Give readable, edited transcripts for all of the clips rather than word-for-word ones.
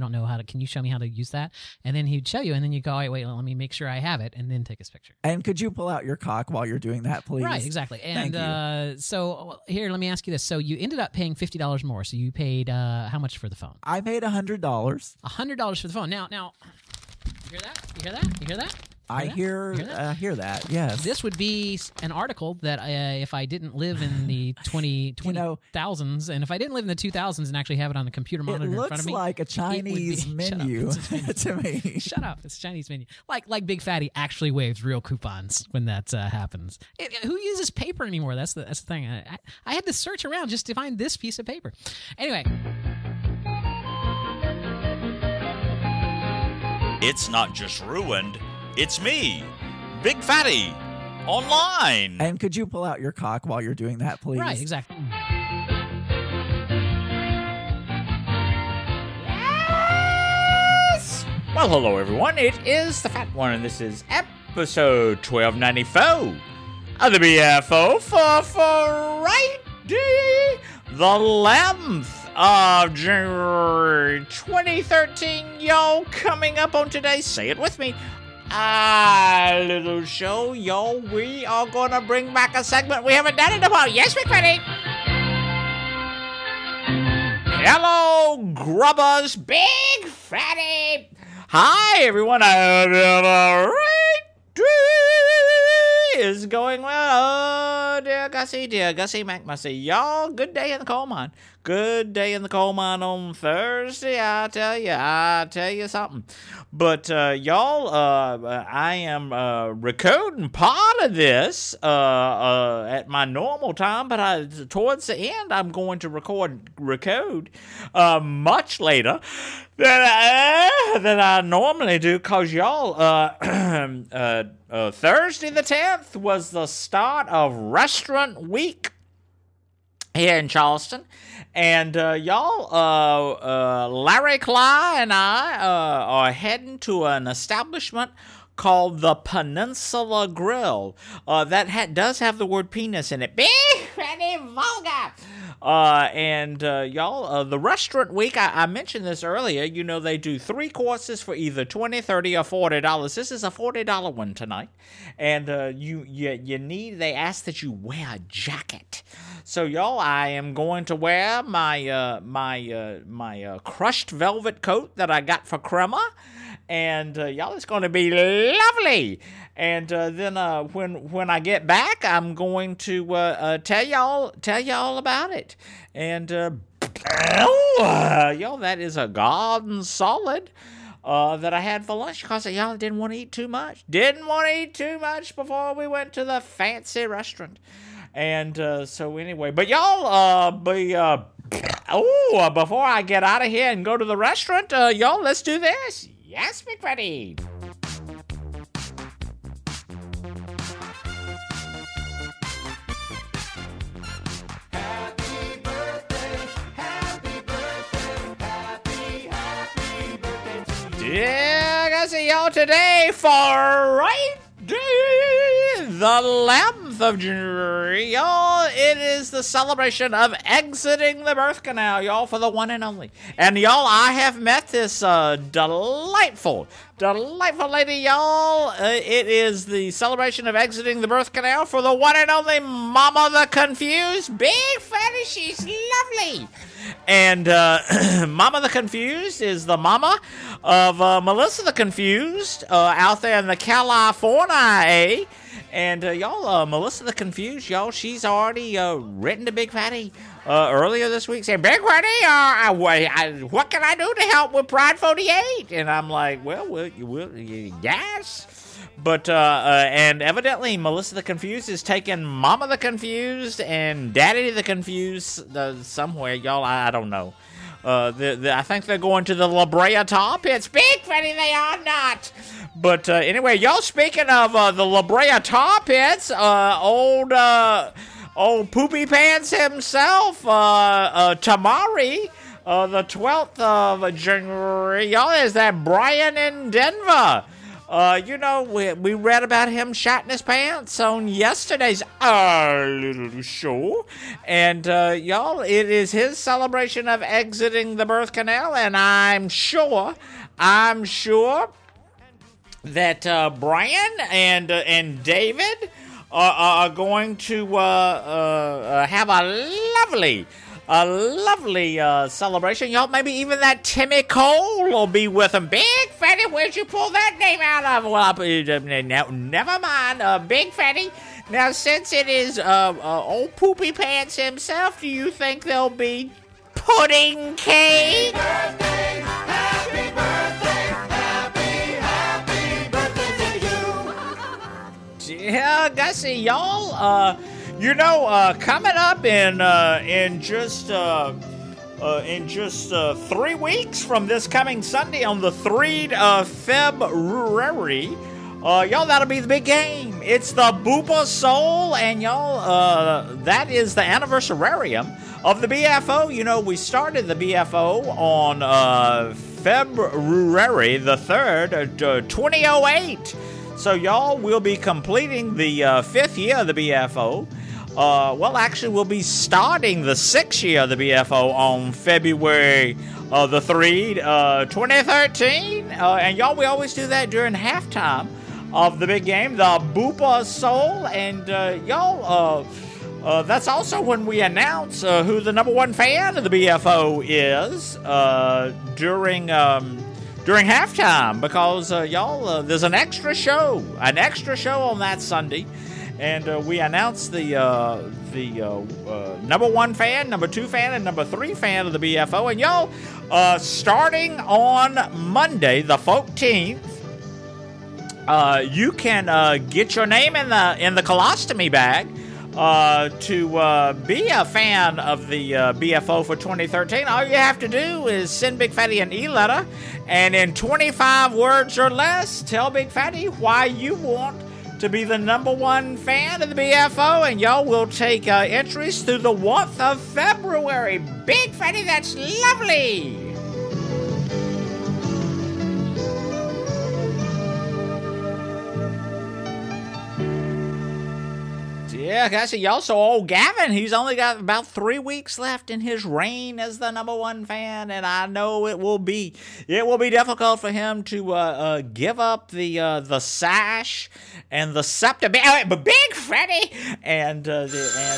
don't know how to. Can you show me how to use that? And then he'd show you, and then you go, wait, let me make sure I have it, and then take his picture. And could you pull out your cock while you're doing that, please? Right, exactly. And Thank you. So here, let me ask you this. So you ended up paying $50 more. So you paid how much for the phone? I paid $100. $100 for the phone. Now, you hear that? You hear that? You hear that? I hear that. Yes. This would be an article that if I didn't live in the 2000s, and if I didn't live in the 2000s and actually have it on the computer monitor in front of me, it looks like a Chinese menu to me. Shut up! It's a Chinese menu. Like Big Fatty actually waves real coupons when that happens. Who uses paper anymore? That's the thing. I had to search around just to find this piece of paper. Anyway. It's not just ruined. It's me, Big Fatty, online. And could you pull out your cock while you're doing that, please? Right, exactly. Yes! Well, hello, everyone. It is the Fat One, and this is episode 1294 of the BFO for Friday, the 11th of January 2013. Y'all, coming up on today's Say It With Me, little show, yo, we are gonna bring back a segment we haven't done in a while. Yes, Big Fatty. Hello, grubbers, Big Fatty. Hi, everyone. I hope you have a great day is going well. Oh, dear Gussie McMussy. Y'all, good day in the coal mine. Good day in the coal mine on Thursday, I tell you something. But, y'all, I am recording part of this at my normal time, but towards the end, I'm going to record much later than I normally do, because y'all, Thursday the 10th was the start of Restaurant Week here in Charleston. And y'all, Larry Cly and I are heading to an establishment called the Peninsula Grill. That does have the word penis in it. Big, pretty vulgar. Y'all, the Restaurant Week, I mentioned this earlier. You know, they do 3 courses for either $20, $30, or $40. This is a $40 one tonight. And they ask that you wear a jacket. So, y'all, I am going to wear my crushed velvet coat that I got for Crema. And, y'all, it's going to be lovely. And then when I get back, I'm going to tell y'all about it. And, y'all, that is a garden solid that I had for lunch, because y'all didn't want to eat too much. Didn't want to eat too much before we went to the fancy restaurant. And so anyway, but y'all, before I get out of here and go to the restaurant, y'all, let's do this. Yes, Big Fatty. Happy birthday to you. Yeah, I gotta see y'all today for Friday, the 11th of January, y'all. It is the celebration of exiting the birth canal, y'all, for the one and only. And y'all, I have met this delightful lady, y'all. It is the celebration of exiting the birth canal for the one and only Mama the Confused. Big Fatty, she's lovely. And Mama the Confused is the mama of Melissa the Confused out there in the California. And y'all, Melissa the Confused, y'all, she's already written to Big Fatty earlier this week saying, Big Fatty, what can I do to help with Pride 48? And I'm like, well, yes. But, and evidently Melissa the Confused is taking Mama the Confused and Daddy the Confused somewhere, y'all, I don't know. I think they're going to the La Brea Tar Pits. Big Fatty, they are not. But anyway, y'all, speaking of the La Brea Tar Pits, old Poopy Pants himself, Tamari, the 12th of January, y'all, is that Brian in Denver. We read about him shotting his pants on yesterday's little show. And, y'all, it is his celebration of exiting the birth canal. And I'm sure that Brian and David are going to have a lovely celebration. Y'all, maybe even that Timmy Cole will be with him. Big Fatty, where'd you pull that name out of? Well, now, never mind, Big Fatty. Now, since it is old Poopy Pants himself, do you think there'll be pudding cake? Happy birthday, happy birthday to you. Yeah, Gussie, y'all, coming up in just 3 weeks from this coming Sunday on the 3rd of February, y'all, that'll be the big game. It's the Boopa Soul, and y'all, that is the anniversarium of the BFO. We started the BFO on February the 3rd, 2008. So, y'all, we'll be completing the 5th year of the BFO. We'll be starting the 6th year of the BFO on February the 3rd, 2013. And, y'all, we always do that during halftime of the big game, the Boopa Soul. And, y'all, that's also when we announce who the number one fan of the BFO is during halftime, because y'all, there's an extra show on that Sunday, and we announce the number one fan, number two fan, and number three fan of the BFO. And y'all, starting on Monday the 14th, you can get your name in the colostomy bag to be a fan of the BFO for 2013. All you have to do is send Big Fatty an e-letter, and in 25 words or less, tell Big Fatty why you want to be the number one fan of the BFO, and y'all will take entries through the month of February. Big Fatty, that's lovely! Yeah, guys, y'all, so old Gavin, he's only got about 3 weeks left in his reign as the number one fan, and I know it will be difficult for him to give up the sash and the scepter. But Big Freddy and Big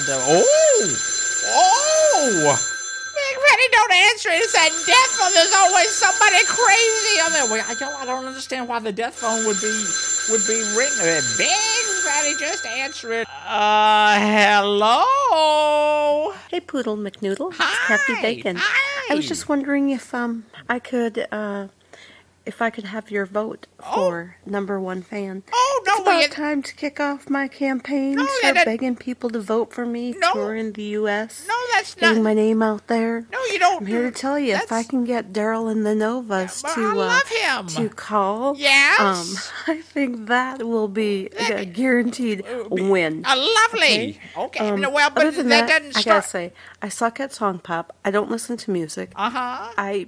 Freddy, don't answer it. It's that death phone. There's always somebody crazy on there. I don't understand why the death phone would be ringing. Big Freddy, just answer it. Hello? Hey, Poodle McNoodle. Hi. It's Kathy Bacon. Hi. I was just wondering if I could have your vote for number one fan. Oh, no. It's about time to kick off my campaign. Start begging people to vote for me. Touring the U.S. No, that's not. Getting my name out there. No, you don't. I'm here to tell you, if I can get Daryl and the Novas I love him. to call, yes, I think that will be a guaranteed win. Lovely. Okay. Other than that doesn't I start. gotta say, I suck at song pop. I don't listen to music. I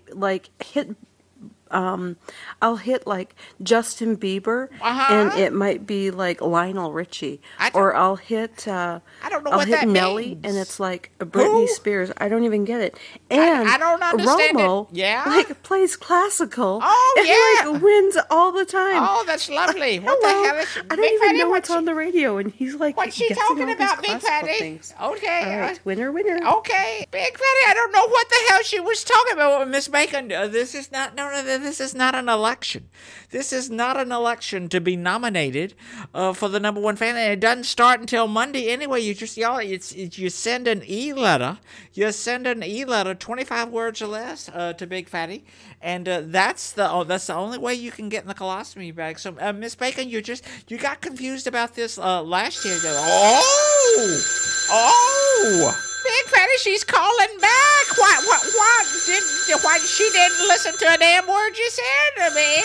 I'll hit like Justin Bieber, and it might be like Lionel Richie, or I'll hit I don't know I'll what hit that Nelly, means. and it's like Britney Spears. I don't even get it. And I don't understand Romo, it. Yeah, like plays classical. Oh, and yeah. like wins all the time. Oh, that's lovely. What Hello. the hell is I don't even know what's on the radio, and he's like, what's she guessing talking all these about, Big classical Fatty? things. Okay. All right, winner. Okay, Big Fatty, I don't know what the hell she was talking about, Miss Bacon. This is not this is not an election. This is not an election to be nominated for the number one fan, and it doesn't start until Monday anyway. You just you send an e-letter. You send an e-letter, 25 words or less, to Big Fatty, and that's the only way you can get in the colostomy bag. So, Miss Bacon, you got confused about this last year. Oh. Big Fatty, she's calling back. What? Why she didn't listen to a damn word you said? I mean,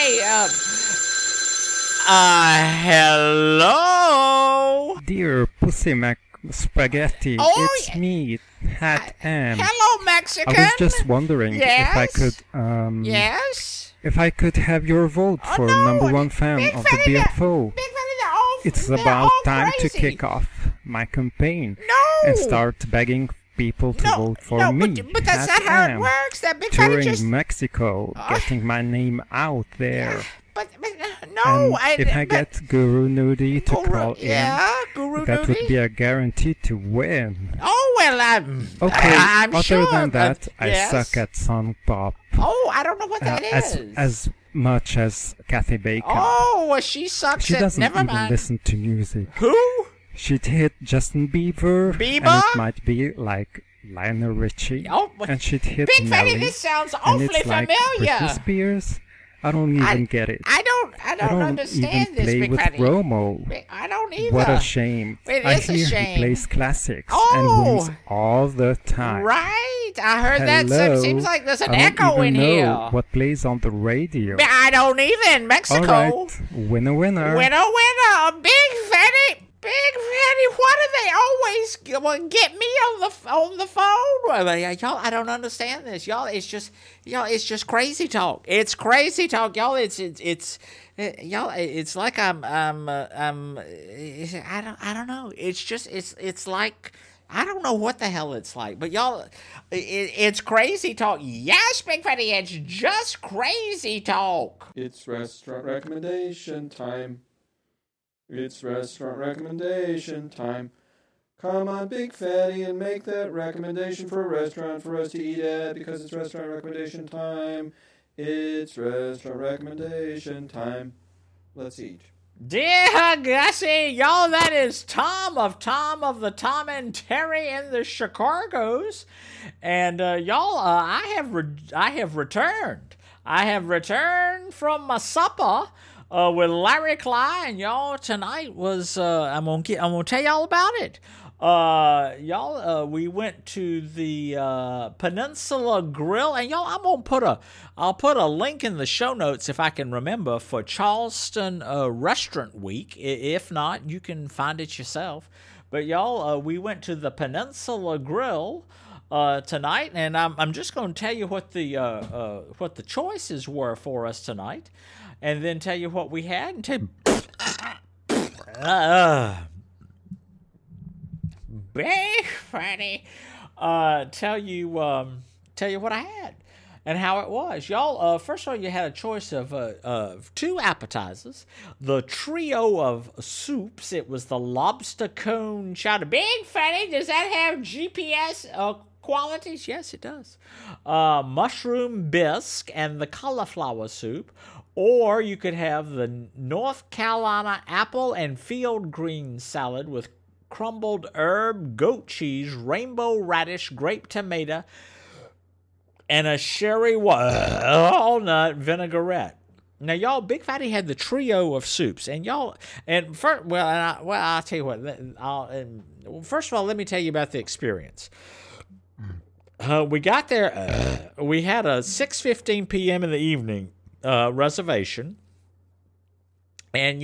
anyway, hello? Dear Pussy Mac Spaghetti, it's me, Hat M. Hello, Mexican. I was just wondering if I could Yes? If I could have your vote for number one fan of the BFO, it's about time to kick off my campaign and start begging people to vote for me. But that's not how it works. That Big Fatty just... Mexico, getting my name out there. But if I get Guru Nudie to call in, that would be a guarantee to win. Oh, well, I'm other sure, than that, yes. I suck at song pop. Oh, I don't know what that is. As much as Kathy Bacon. Oh, well, she sucks she at... doesn't Never even mind. listen to music. Who? She'd hit Justin Bieber, and it might be like Lionel Richie. Oh, and she'd hit Big Nelly, Fatty, this sounds and awfully it's like familiar. Britney Spears. I don't even get it. I don't understand even this, play Big with Fatty. Romo. I don't either. What a shame. It I is a hear shame. he plays classics Oh. and wins all the time. Right, I heard Hello. that. It seems like there's an I echo don't in even here. know what plays on the radio. I don't even. Mexico. All right, winner. Winner. Big Fatty. Why do they always get me on the phone? Well, y'all, I don't understand this. Y'all, it's just crazy talk. It's crazy talk, y'all. Y'all, it's like I don't know. It's like I don't know what the hell it's like, but y'all, it's crazy talk. Yes, Big Fatty, it's just crazy talk. It's restaurant recommendation time. It's restaurant recommendation time. Come on, Big Fatty, and make that recommendation for a restaurant for us to eat at, because it's restaurant recommendation time. It's restaurant recommendation time. Let's eat. Dear Gussie, y'all, that is Tom of the Tom and Terry and the Chicargos, and y'all, I have returned. I have returned from my supper. With Larry Klein, y'all, tonight was, I'm gonna tell y'all about it. Y'all, we went to the, Peninsula Grill, and y'all, I'll put a link in the show notes if I can remember for Charleston, Restaurant Week. If not, you can find it yourself. But y'all, we went to the Peninsula Grill, tonight, and I'm just gonna tell you what the choices were for us tonight. And then tell you what we had, and tell you, Big Fatty, tell you what I had and how it was, y'all. First of all, you had a choice of two appetizers, the trio of soups. It was the lobster cone chowder. Big Fatty, does that have GPS qualities? Yes, it does. Mushroom bisque and the cauliflower soup. Or you could have the North Carolina apple and field green salad with crumbled herb, goat cheese, rainbow radish, grape tomato, and a sherry walnut vinaigrette. Now, y'all, Big Fatty had the trio of soups, and y'all, and first, I'll tell you what. First of all, let me tell you about the experience. We got there. We had a 6:15 p.m. in the evening. Reservation, and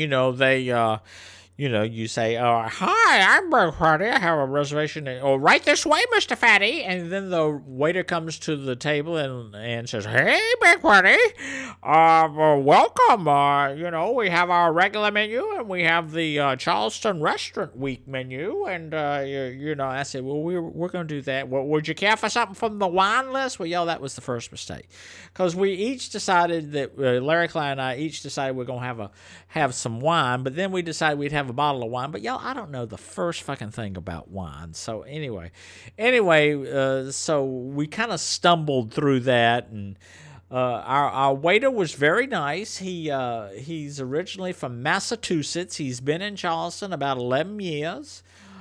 you say, hi, I'm Big Fatty, I have a reservation, right this way, Mr. Fatty, and then the waiter comes to the table and says, hey, Big Fatty, welcome, we have our regular menu, and we have the Charleston Restaurant Week menu, and, I said, well, we're going to do that. Well, would you care for something from the wine list? Well, that was the first mistake, because we each decided that, Larry Klein and I each decided we're going to have some wine, but then we decided we'd have a bottle of wine, but y'all, I don't know the first fucking thing about wine. So anyway, so we kind of stumbled through that, and our waiter was very nice. He's originally from Massachusetts. He's been in Charleston about 11 years.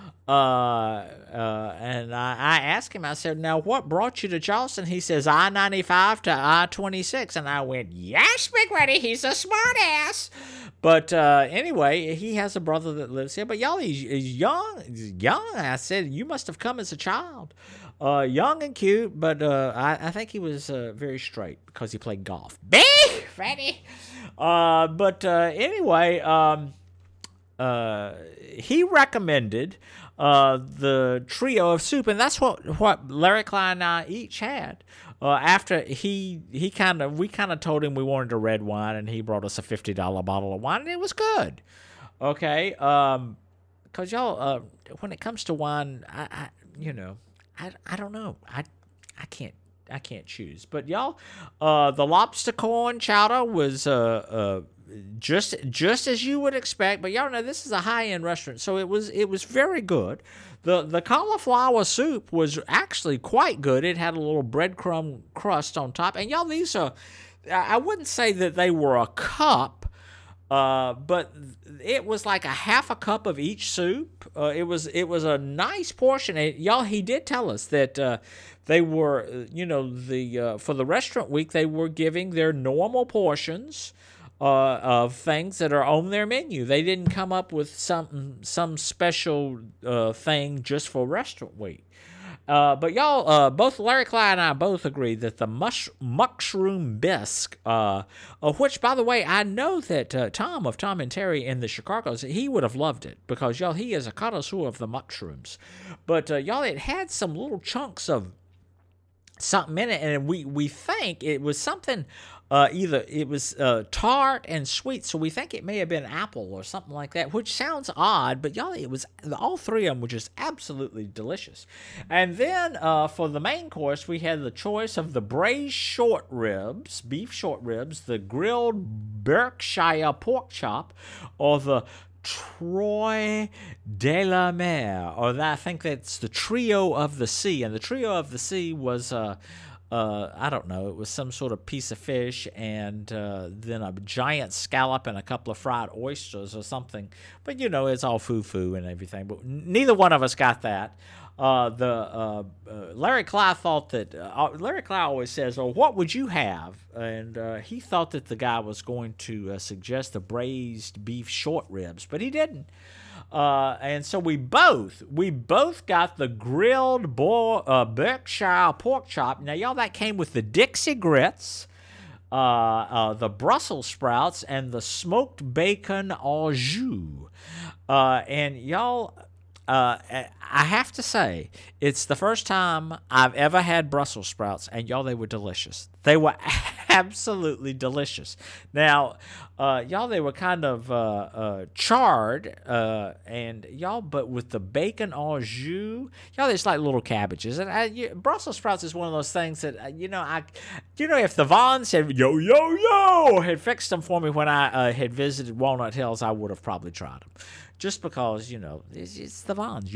And I asked him, I said, now what brought you to Charleston? He says, I-95 to I-26. And I went, yes, Big Fatty, he's a smart ass. But anyway, he has a brother that lives here. But y'all, he's young. I said, you must have come as a child. Young and cute, but I think he was very straight because he played golf. Big Fatty. Anyway, he recommended the trio of soup, and that's what Larry Klein and I each had. after we kind of told him we wanted a red wine, and he brought us a $50 bottle of wine, and it was good. Okay, because y'all, when it comes to wine, I don't know. I can't choose. But y'all, the lobster corn chowder was just as you would expect. But y'all know this is a high-end restaurant, so it was very good. The cauliflower soup was actually quite good. It had a little breadcrumb crust on top. And y'all, these are, I wouldn't say that they were a cup, but it was like a half a cup of each soup. It was a nice portion. And y'all, he did tell us that they were, for the restaurant week, they were giving their normal portions of things that are on their menu. They didn't come up with some special thing just for restaurant week. But y'all, both Larry Clyde and I both agree that the mushroom bisque, which, by the way, I know that Tom of Tom and Terry in the Chicago's, he would have loved it because, y'all, he is a connoisseur of the mushrooms. But, y'all, it had some little chunks of something in it, and we think it was something. Either it was tart and sweet, so we think it may have been apple or something like that, which sounds odd, but y'all, it was all three of them were just absolutely delicious. And then for the main course, we had the choice of the braised short ribs, beef short ribs, the grilled Berkshire pork chop, or the Troy de la Mer, or I think that's the Trio of the Sea. And the Trio of the Sea was I don't know, it was some sort of piece of fish and then a giant scallop and a couple of fried oysters or something. But, it's all foo-foo and everything. But neither one of us got that. Larry Clyde thought that Larry Clyde always says, "Oh, what would you have?" And he thought that the guy was going to suggest the braised beef short ribs, but he didn't. And so we both got the grilled Berkshire pork chop. Now, y'all, that came with the Dixie grits, the Brussels sprouts, and the smoked bacon au jus. And y'all, I have to say, it's the first time I've ever had Brussels sprouts, and y'all, they were delicious. They were absolutely delicious. Now, y'all, they were kind of charred, and y'all, but with the bacon au jus, y'all, it's like little cabbages. And Brussels sprouts is one of those things that if the Vons had fixed them for me when I had visited Walnut Hills, I would have probably tried them. Just because, it's the Vons.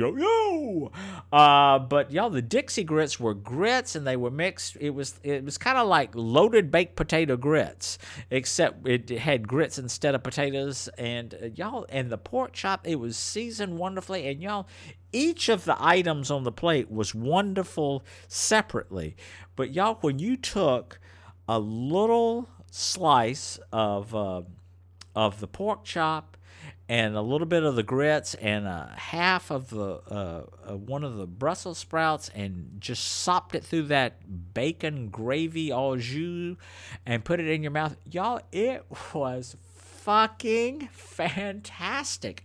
But, y'all, the Dixie grits were grits, and they were mixed. It was kind of like loaded baked potato grits, except it had grits instead of potatoes. And, y'all, and the pork chop, it was seasoned wonderfully. And, y'all, each of the items on the plate was wonderful separately. But, y'all, when you took a little slice of the pork chop, and a little bit of the grits, and half of the one of the Brussels sprouts, and just sopped it through that bacon gravy au jus, and put it in your mouth. Y'all, it was fucking fantastic.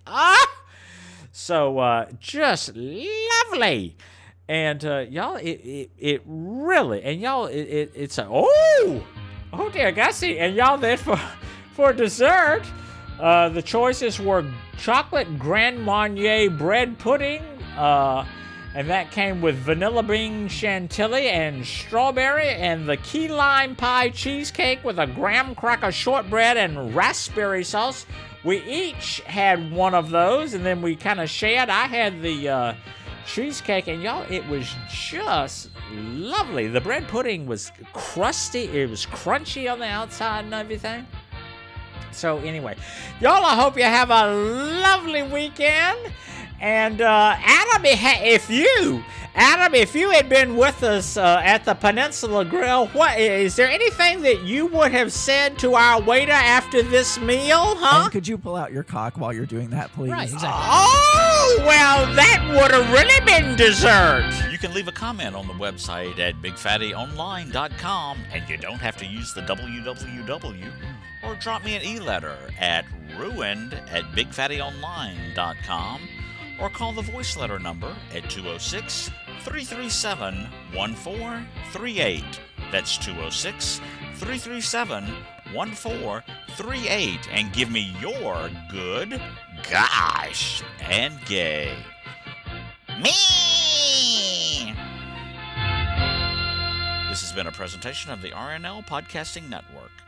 So just lovely. And y'all, it really, and y'all, it's a oh dear Gussie, and y'all, then for dessert. The choices were chocolate Grand Marnier bread pudding, and that came with vanilla bean chantilly and strawberry, and the key lime pie cheesecake with a graham cracker shortbread and raspberry sauce. We each had one of those, and then we kind of shared. I had the cheesecake, and y'all, it was just lovely. The bread pudding was crusty. It was crunchy on the outside and everything. So anyway, y'all, I hope you have a lovely weekend. And Adam, if you had been with us at the Peninsula Grill, what is there anything that you would have said to our waiter after this meal, huh? And could you pull out your cock while you're doing that, please? Right, exactly. Oh, well, that would have really been dessert. You can leave a comment on the website at BigFattyOnline.com, and you don't have to use the www. Or drop me an e-letter at ruined@BigFattyOnline.com, or call the voice letter number at 206-337-1438. That's 206-337-1438. And give me your good, gosh, and gay. Me! This has been a presentation of the RNL Podcasting Network.